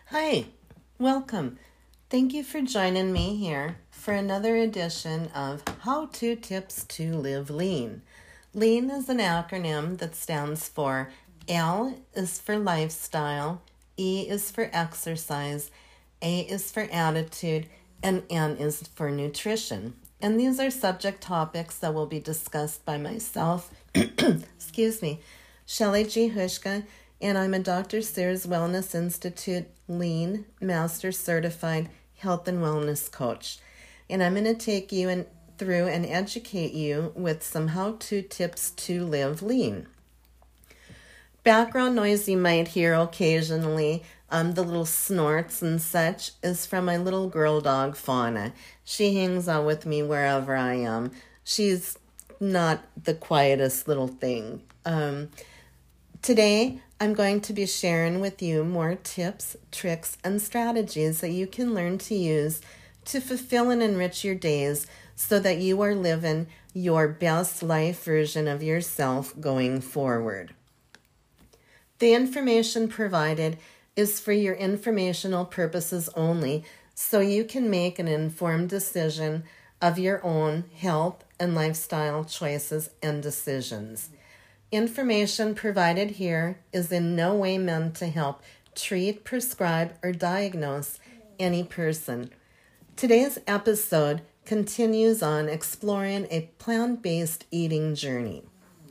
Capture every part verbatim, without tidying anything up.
Hi, welcome. Thank you for joining me here for another edition of How To Tips to Live Lean. Lean is an acronym that stands for L is for lifestyle, E is for exercise, A is for attitude, and N is for nutrition. And these are subject topics that will be discussed by myself, excuse me, Shelley G. Hushka, and I'm a Doctor Sears Wellness Institute Lean Master Certified Health and Wellness Coach. And I'm going to take you in, through and educate you with some how-to tips to live lean. Background noise you might hear occasionally, um, the little snorts and such, is from my little girl dog, Fauna. She hangs out with me wherever I am. She's not the quietest little thing. Um, today, I'm going to be sharing with you more tips, tricks, and strategies that you can learn to use to fulfill and enrich your days so that you are living your best life version of yourself going forward. The information provided is for your informational purposes only, so you can make an informed decision of your own health and lifestyle choices and decisions. Information provided here is in no way meant to help treat, prescribe, or diagnose any person. Today's episode continues on exploring a plant-based eating journey.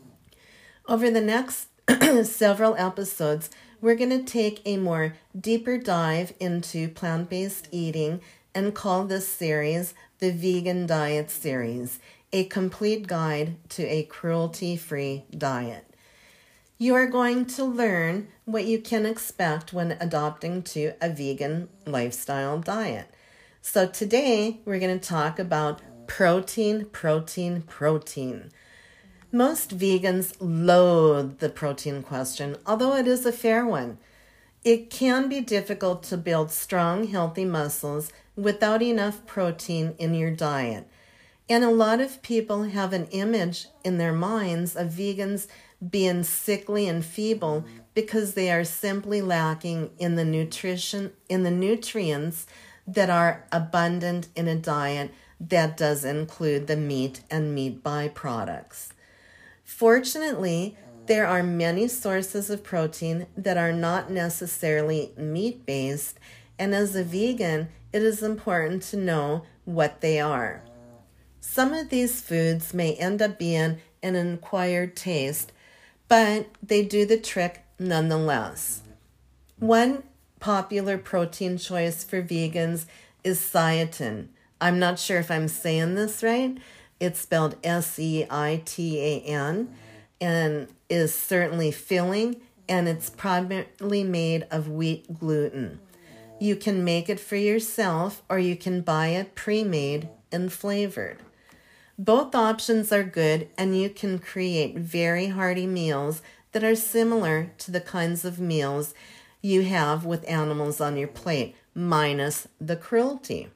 Over the next several episodes, we're going to take a more deeper dive into plant-based eating and call this series the Vegan Diet Series, a complete guide to a cruelty-free diet. You are going to learn what you can expect when adopting to a vegan lifestyle diet. So today, we're going to talk about protein, protein, protein. Most vegans loathe the protein question, although it is a fair one. It can be difficult to build strong, healthy muscles without enough protein in your diet. And a lot of people have an image in their minds of vegans being sickly and feeble because they are simply lacking in the nutrition, in the nutrients that are abundant in a diet that does include the meat and meat byproducts. Fortunately, there are many sources of protein that are not necessarily meat-based, and as a vegan, it is important to know what they are. Some of these foods may end up being an acquired taste, but they do the trick nonetheless. One popular protein choice for vegans is seitan. I'm not sure if I'm saying this right. It's spelled S E I T A N and is certainly filling, and it's primarily made of wheat gluten. You can make it for yourself or you can buy it pre-made and flavored. Both options are good, and you can create very hearty meals that are similar to the kinds of meals you have with animals on your plate, minus the cruelty.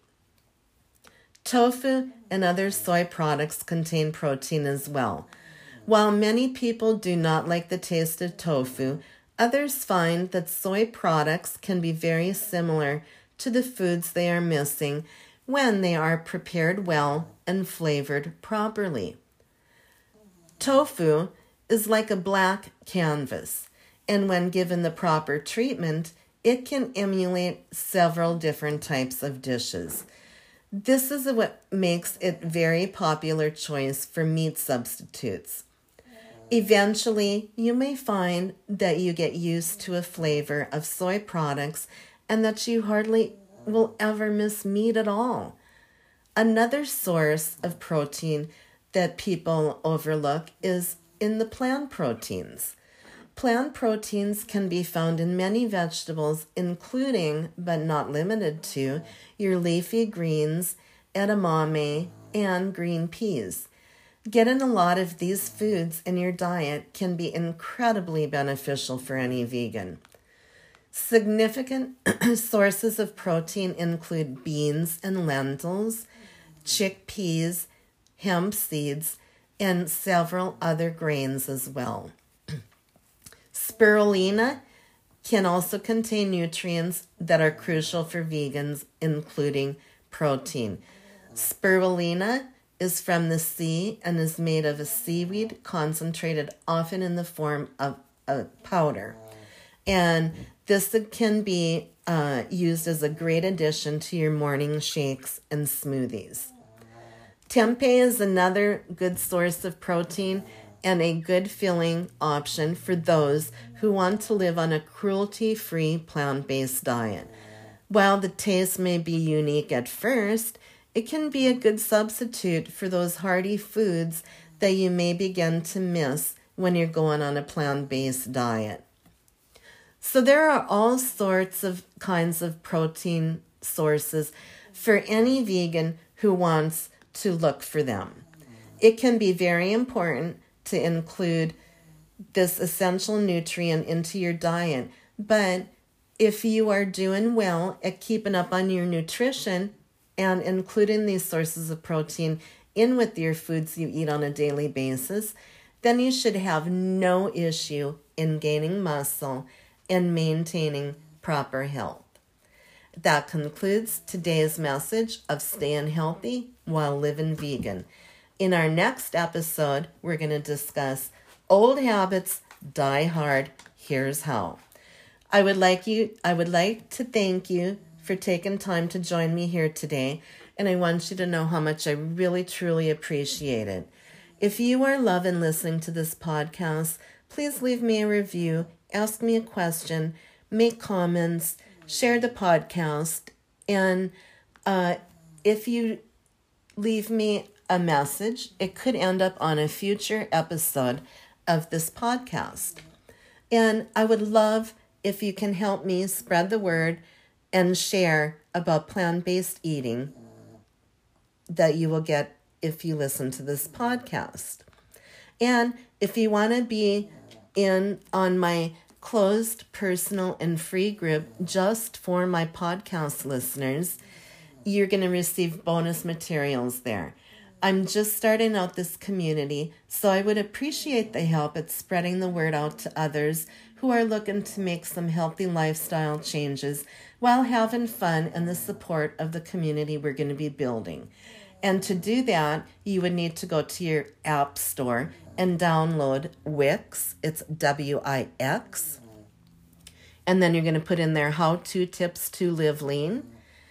Tofu and other soy products contain protein as well. While many people do not like the taste of tofu, others find that soy products can be very similar to the foods they are missing when they are prepared well and flavored properly. Tofu is like a black canvas, and when given the proper treatment, it can emulate several different types of dishes. This is what makes it a very popular choice for meat substitutes. Eventually, you may find that you get used to a flavor of soy products and that you hardly will ever miss meat at all. Another source of protein that people overlook is in the plant proteins. Plant proteins can be found in many vegetables, including, but not limited to, your leafy greens, edamame, and green peas. Getting a lot of these foods in your diet can be incredibly beneficial for any vegan. Significant sources of protein include beans and lentils, chickpeas, hemp seeds, and several other grains as well. Spirulina can also contain nutrients that are crucial for vegans, including protein. Spirulina is from the sea and is made of a seaweed concentrated often in the form of a powder. And this can be uh, used as a great addition to your morning shakes and smoothies. Tempeh is another good source of protein and a good filling option for those who want to live on a cruelty-free plant-based diet. While the taste may be unique at first, it can be a good substitute for those hearty foods that you may begin to miss when you're going on a plant-based diet. So there are all sorts of kinds of protein sources for any vegan who wants to look for them. It can be very important to include this essential nutrient into your diet, but if you are doing well at keeping up on your nutrition and including these sources of protein in with your foods you eat on a daily basis, then you should have no issue in gaining muscle and maintaining proper health. That concludes today's message of staying healthy while living vegan. In our next episode, we're going to discuss old habits die hard. Here's how. I would like you I would like to thank you for taking time to join me here today, and I want you to know how much I really truly appreciate it. If you are loving listening to this podcast, please leave me a review, ask me a question, make comments, share the podcast, and uh, if you leave me a message, it could end up on a future episode of this podcast. And I would love if you can help me spread the word and share about plant-based eating that you will get if you listen to this podcast. And if you want to be in on my closed, personal, and free group just for my podcast listeners, you're going to receive bonus materials there. I'm just starting out this community, so I would appreciate the help at spreading the word out to others who are looking to make some healthy lifestyle changes while having fun and the support of the community we're going to be building. And to do that, you would need to go to your app store and download Wix. It's W I X. And then you're going to put in there how-to tips to live lean.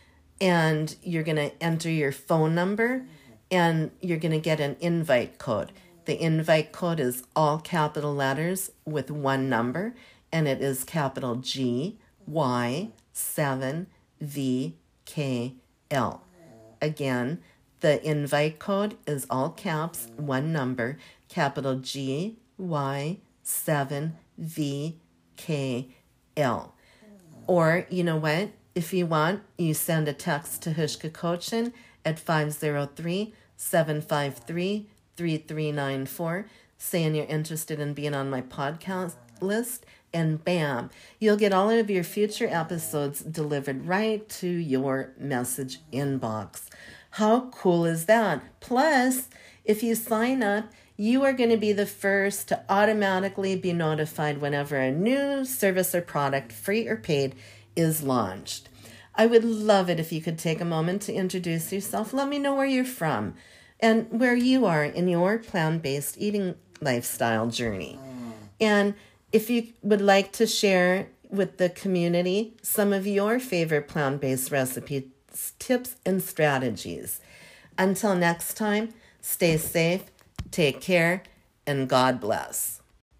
And you're going to enter your phone number. And you're going to get an invite code. The invite code is all capital letters with one number, and it is capital G Y seven V K L. Again, the invite code is all caps, one number, capital G Y seven V K L. Or, you know what? If you want, you send a text to Hushka Coaching at five oh three, seven five three, three three nine four, saying you're interested in being on my podcast list, and bam, you'll get all of your future episodes delivered right to your message inbox. How cool is that? Plus, if you sign up, you are going to be the first to automatically be notified whenever a new service or product, free or paid, is launched. I would love it if you could take a moment to introduce yourself. Let me know where you're from and where you are in your plant-based eating lifestyle journey. And if you would like to share with the community some of your favorite plant-based recipes, tips, and strategies. Until next time, stay safe, take care, and God bless.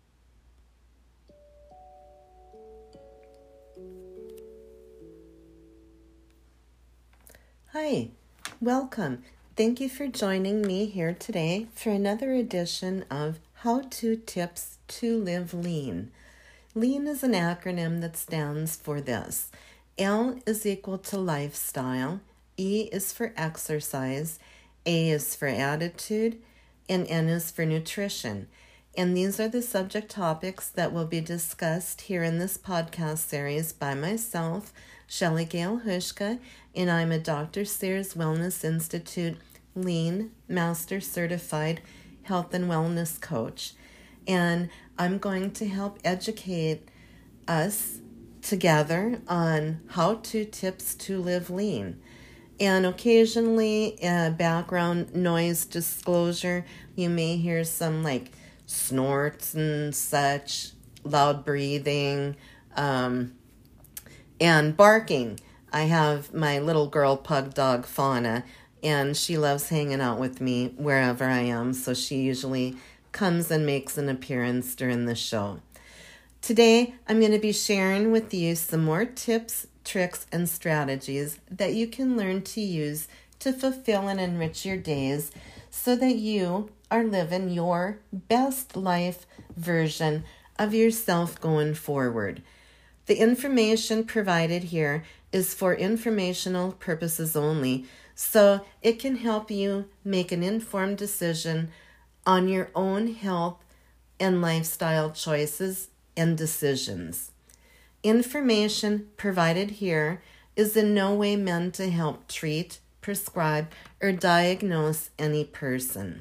Hi, welcome. Thank you for joining me here today for another edition of How-To Tips to Live Lean. Lean is an acronym that stands for this. L is equal to lifestyle, E is for exercise, A is for attitude, and N is for nutrition. And these are the subject topics that will be discussed here in this podcast series by myself, Shelley Gail Hushka, and I'm a Doctor Sears Wellness Institute Lean Master Certified Health and Wellness Coach. And I'm going to help educate us together on how-to tips to live lean. And occasionally, uh, background noise disclosure, you may hear some like snorts and such, loud breathing, um, and barking. I have my little girl pug dog, Fauna, and she loves hanging out with me wherever I am, so she usually comes and makes an appearance during the show. Today, I'm going to be sharing with you some more tips, tricks, and strategies that you can learn to use to fulfill and enrich your days so that you are living your best life version of yourself going forward. The information provided here is for informational purposes only, so it can help you make an informed decision on your own health and lifestyle choices and decisions. Information provided here is in no way meant to help treat, prescribe, or diagnose any person.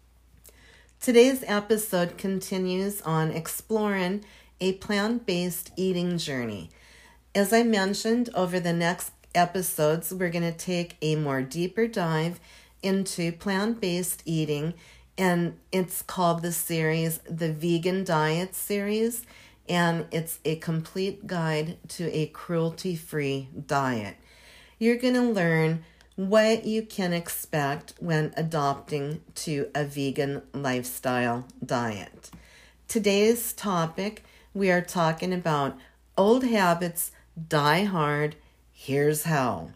Today's episode continues on exploring a plant-based eating journey. As I mentioned, over the next episodes, we're going to take a more deeper dive into plant-based eating, and it's called the series the Vegan Diet Series, and it's a complete guide to a cruelty-free diet. You're going to learn what you can expect when adopting to a vegan lifestyle diet. Today's topic, we are talking about old habits die hard. Here's how.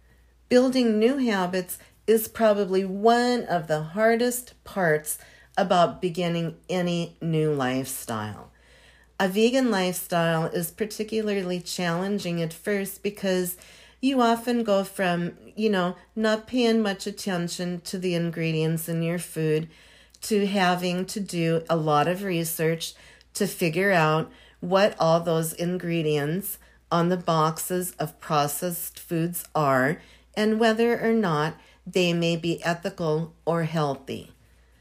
Building new habits is probably one of the hardest parts about beginning any new lifestyle. A vegan lifestyle is particularly challenging at first because you often go from, you know, not paying much attention to the ingredients in your food to having to do a lot of research to figure out what all those ingredients on the boxes of processed foods are and whether or not they may be ethical or healthy.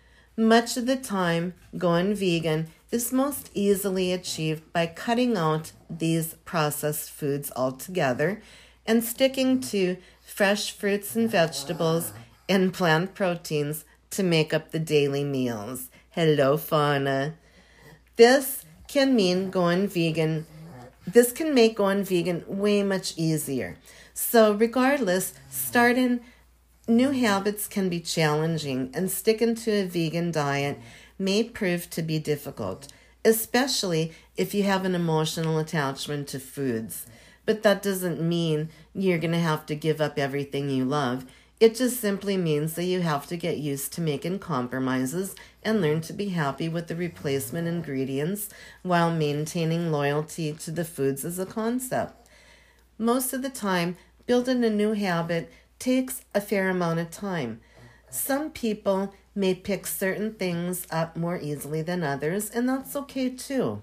Much of the time, going vegan is most easily achieved by cutting out these processed foods altogether and sticking to fresh fruits and vegetables and plant proteins to make up the daily meals. Hello, Fauna. This can mean going vegan. This can make going vegan way much easier. So regardless, starting new habits can be challenging, and sticking to a vegan diet may prove to be difficult, especially if you have an emotional attachment to foods. But that doesn't mean you're going to have to give up everything you love. It just simply means that you have to get used to making compromises and learn to be happy with the replacement ingredients while maintaining loyalty to the foods as a concept. Most of the time, building a new habit takes a fair amount of time. Some people may pick certain things up more easily than others, and that's okay too.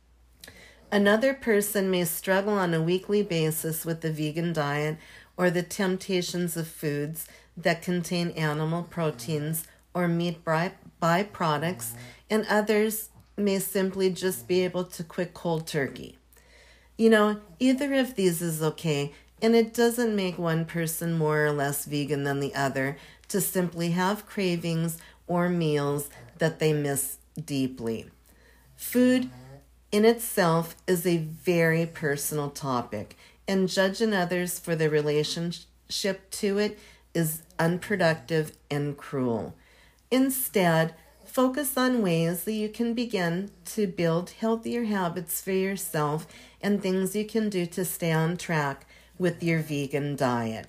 Another person may struggle on a weekly basis with the vegan diet or the temptations of foods that contain animal proteins or meat by- byproducts, and others may simply just be able to quit cold turkey. You know, either of these is okay, and it doesn't make one person more or less vegan than the other to simply have cravings or meals that they miss deeply. Food in itself is a very personal topic, and judging others for their relationship to it is unproductive and cruel. Instead, focus on ways that you can begin to build healthier habits for yourself and things you can do to stay on track with your vegan diet.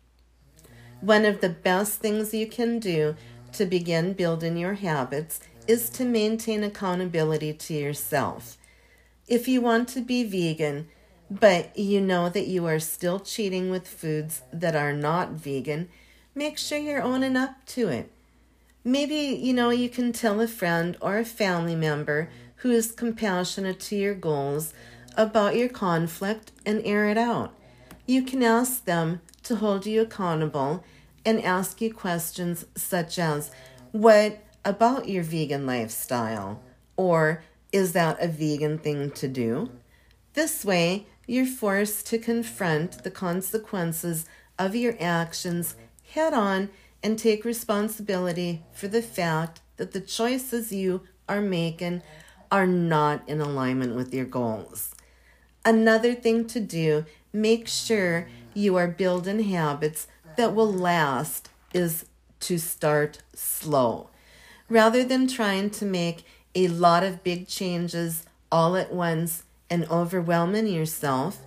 One of the best things you can do to begin building your habits is to maintain accountability to yourself. If you want to be vegan, but you know that you are still cheating with foods that are not vegan, make sure you're owning up to it. Maybe, you know, you can tell a friend or a family member who is compassionate to your goals about your conflict and air it out. You can ask them to hold you accountable and ask you questions such as, what about your vegan lifestyle? Or, is that a vegan thing to do? This way, you're forced to confront the consequences of your actions head on and take responsibility for the fact that the choices you are making are not in alignment with your goals. Another thing to do, make sure you are building habits that will last, is to start slow. Rather than trying to make a lot of big changes all at once and overwhelming yourself,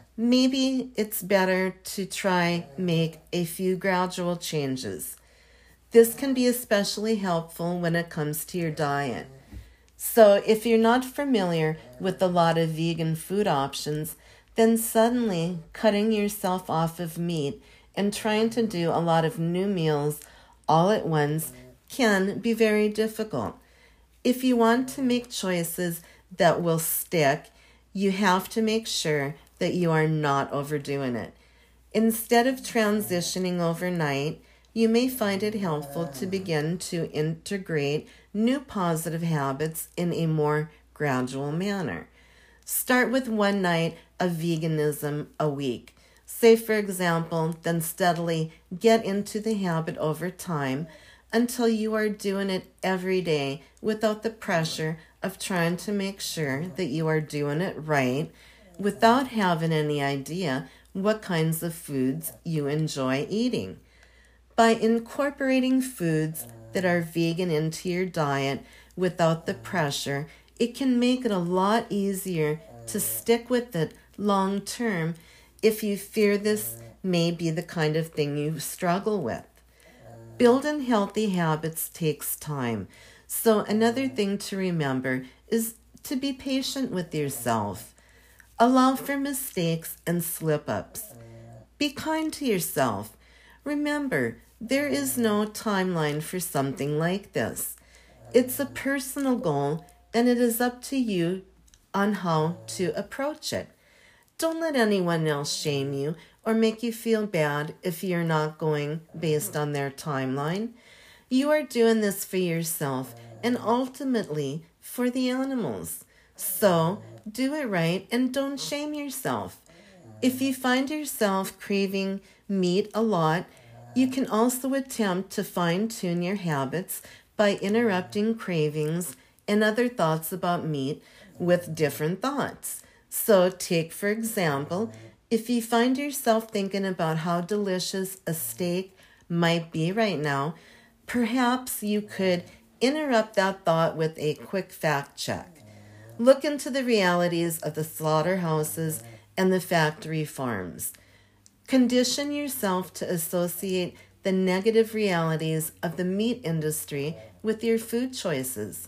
maybe it's better to try make a few gradual changes. This can be especially helpful when it comes to your diet. So if you're not familiar with a lot of vegan food options, then suddenly cutting yourself off of meat and trying to do a lot of new meals all at once can be very difficult. If you want to make choices that will stick, you have to make sure that you are not overdoing it. Instead of transitioning overnight, you may find it helpful to begin to integrate new positive habits in a more gradual manner. Start with one night of veganism a week. Say, for example, then steadily get into the habit over time until you are doing it every day without the pressure of trying to make sure that you are doing it right, without having any idea what kinds of foods you enjoy eating. By incorporating foods that are vegan into your diet without the pressure, it can make it a lot easier to stick with it long term if you fear this may be the kind of thing you struggle with. Building healthy habits takes time, so another thing to remember is to be patient with yourself. Allow for mistakes and slip-ups. Be kind to yourself. Remember, there is no timeline for something like this. It's a personal goal, and it is up to you on how to approach it. Don't let anyone else shame you or make you feel bad if you're not going based on their timeline. You are doing this for yourself and ultimately for the animals. So do it right and don't shame yourself. If you find yourself craving meat a lot, you can also attempt to fine-tune your habits by interrupting cravings and other thoughts about meat with different thoughts. So take, for example, if you find yourself thinking about how delicious a steak might be right now, perhaps you could interrupt that thought with a quick fact check. Look into the realities of the slaughterhouses and the factory farms. Condition yourself to associate the negative realities of the meat industry with your food choices.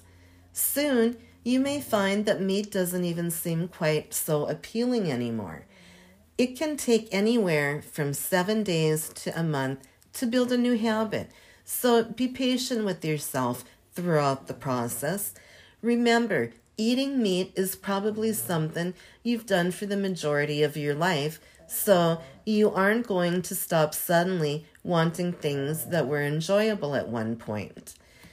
Soon, you may find that meat doesn't even seem quite so appealing anymore. It can take anywhere from seven days to a month to build a new habit, so be patient with yourself throughout the process. Remember, eating meat is probably something you've done for the majority of your life, so you aren't going to stop suddenly wanting things that were enjoyable at one point.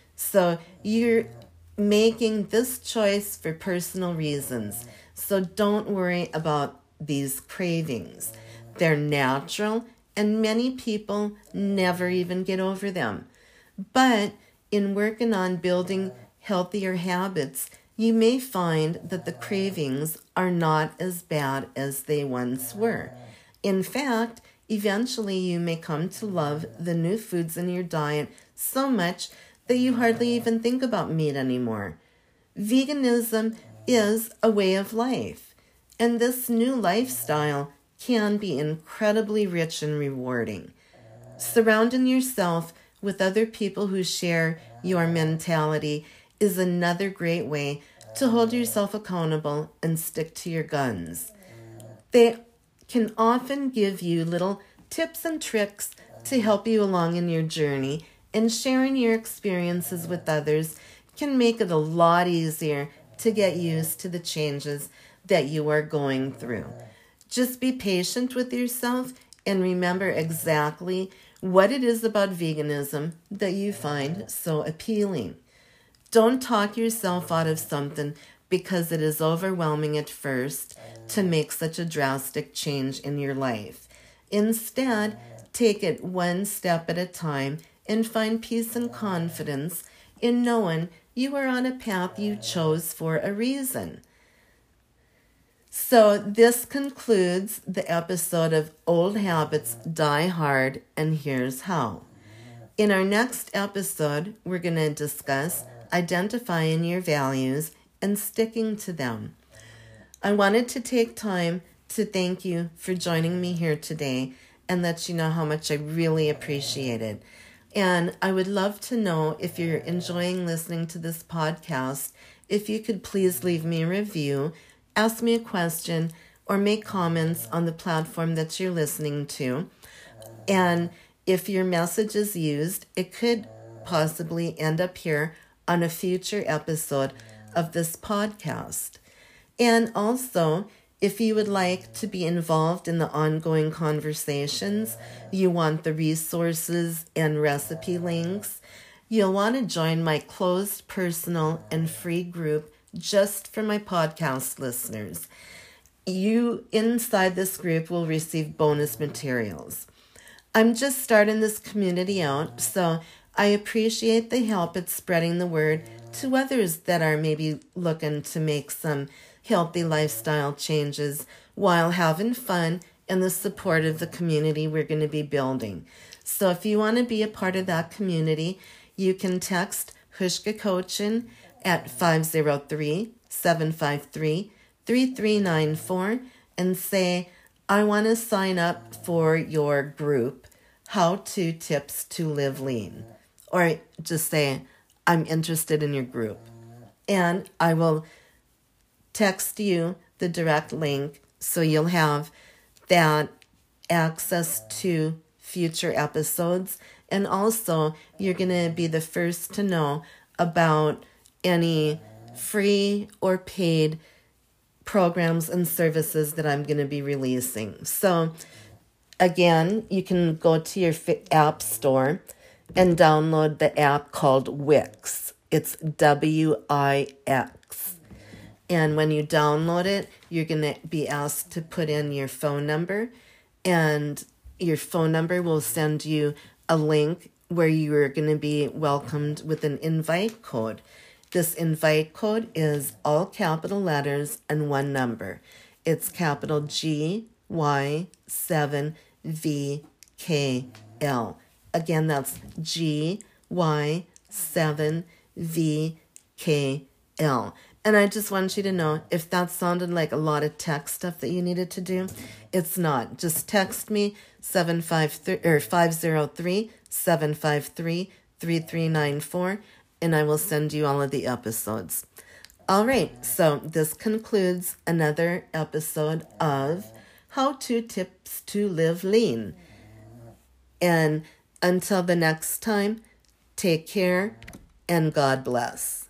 So you're making this choice for personal reasons, so don't worry about these cravings. They're natural, and many people never even get over them. But in working on building healthier habits, you may find that the cravings are not as bad as they once were. In fact, eventually you may come to love the new foods in your diet so much that you hardly even think about meat anymore. Veganism is a way of life, and this new lifestyle can be incredibly rich and rewarding. Surrounding yourself with other people who share your mentality is another great way to hold yourself accountable and stick to your guns. They can often give you little tips and tricks to help you along in your journey, and sharing your experiences with others can make it a lot easier to get used to the changes that you are going through. Just be patient with yourself and remember exactly what it is about veganism that you find so appealing. Don't talk yourself out of something because it is overwhelming at first to make such a drastic change in your life. Instead, take it one step at a time and find peace and confidence in knowing you are on a path you chose for a reason. So this concludes the episode of Old Habits Die Hard, and here's how. In our next episode, we're going to discuss identifying your values and sticking to them. I wanted to take time to thank you for joining me here today and let you know how much I really appreciate it. And I would love to know, if you're enjoying listening to this podcast, if you could please leave me a review, ask me a question, or make comments on the platform that you're listening to. And if your message is used, it could possibly end up here on a future episode of this podcast. And also, if you would like to be involved in the ongoing conversations, you want the resources and recipe links, you'll want to join my closed, personal, and free group just for my podcast listeners. You inside this group will receive bonus materials. I'm just starting this community out, so I appreciate the help at spreading the word to others that are maybe looking to make some healthy lifestyle changes while having fun and the support of the community we're going to be building. So if you want to be a part of that community, you can text Hushka Coaching at five oh three, seven five three, three three nine four and say, I want to sign up for your group, How To Tips to Live Lean. Or just say, I'm interested in your group. And I will text you the direct link so you'll have that access to future episodes. And also, you're going to be the first to know about any free or paid programs and services that I'm going to be releasing. So, again, you can go to your app store and download the app called Wix. It's W I X. And when you download it, you're going to be asked to put in your phone number, and your phone number will send you a link where you are going to be welcomed with an invite code. This invite code is all capital letters and one number. It's capital G Y seven V K L. Again, that's G Y seven V K L. And I just want you to know, if that sounded like a lot of text stuff that you needed to do, it's not. Just text me seven five three or five oh three, seven five three, three three nine four, and I will send you all of the episodes. All right, so this concludes another episode of How To Tips to Live Lean. And until the next time, take care and God bless.